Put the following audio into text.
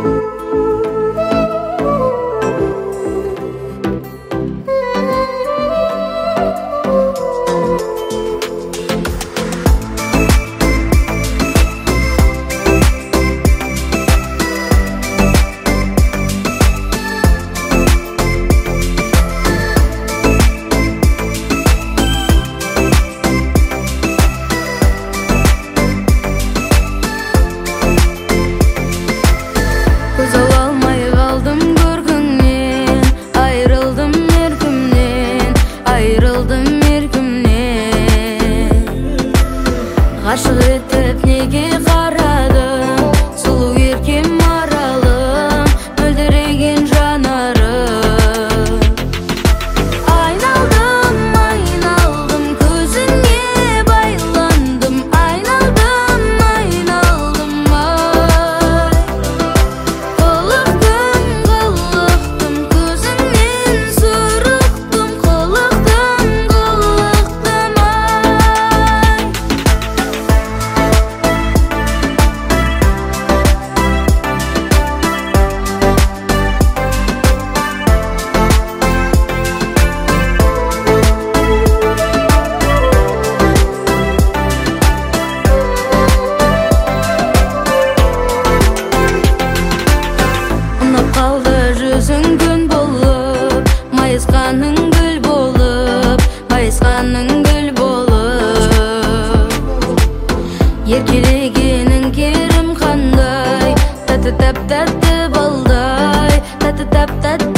Ғашық етіп неге қарадың, сұлу еркем маралым, мөлдіреген жанарым. Айналдым, айналдым, көзіңе байландым, айналдым, айналдым, ай. Қылықтым, көзіңнен сұрықтым, қылықтым, ай. Жүзің болып, майысқаның гүл болып, майысқаның гүл болып. Еркелегенің керім қандай, тәтті тәп-тәтті балдай, тәтті тәп-тәтті